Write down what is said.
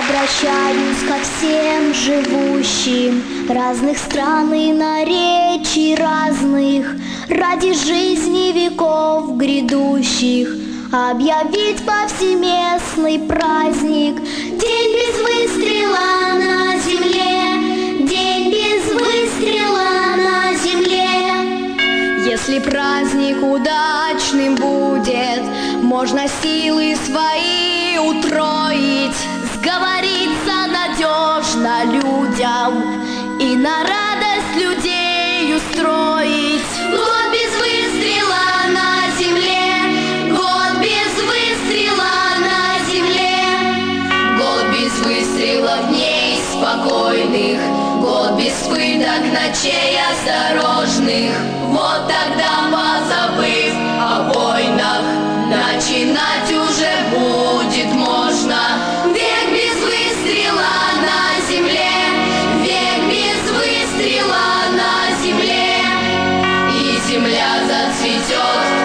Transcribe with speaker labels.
Speaker 1: Обращаюсь ко всем живущим разных стран и наречий разных, ради жизни веков грядущих объявить повсеместный праздник. День без выстрела на земле, день без выстрела на земле. Если праздник удачным будет, можно силы свои утроить, сговориться надежно людям и на радость людей устроить. Год без выстрела на земле, год без выстрела на земле, год без выстрелов дней спокойных, год без пыток ночей осторожных. Вот тогда, позабыв о войнах, начинать уже будет можно. Век без выстрела на земле, век без выстрела на земле, и земля зацветет